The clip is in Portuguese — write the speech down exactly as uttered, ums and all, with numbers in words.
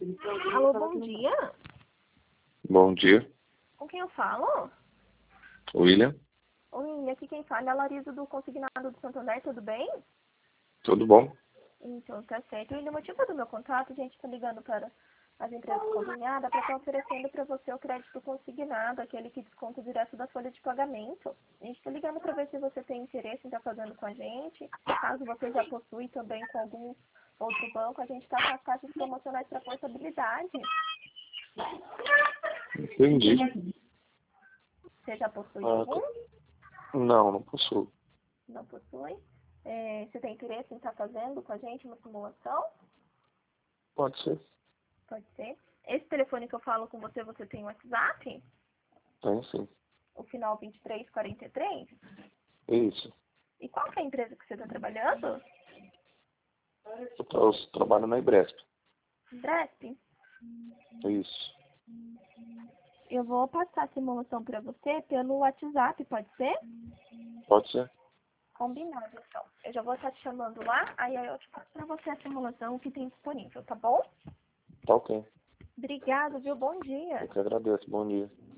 Alô, bom dia. Bom dia, Com quem eu falo? William. Oi, aqui quem fala é a Larisa do Consignado do Santander, tudo bem? Tudo bom? Então, tá certo. E no motivo do meu contato, a gente tá ligando para as empresas consignadas para estar oferecendo para você o crédito consignado, aquele que desconta direto da folha de pagamento. A gente tá ligando para ver se você tem interesse em estar fazendo com a gente. Caso você já possui também com algum outro banco, a gente tá com as taxas promocionais para portabilidade. Entendi. Você já possui Ah, algum? não, não possuo. Não possui? É, você tem interesse em estar fazendo com a gente uma simulação? Pode ser. Pode ser. Esse telefone que eu falo com você, você tem o WhatsApp? Tem sim. O final vinte e três quarenta e três? Isso. E qual que é a empresa que você está trabalhando? Eu, tra- eu trabalho na Ibresp. Dresp? Isso. Eu vou passar a simulação para você pelo WhatsApp, pode ser? Pode ser? Combinado, então. Eu já vou estar te chamando lá, aí eu te passo para você a simulação que tem disponível, tá bom? Tá ok. Obrigado, viu? Bom dia. Eu que agradeço. Bom dia.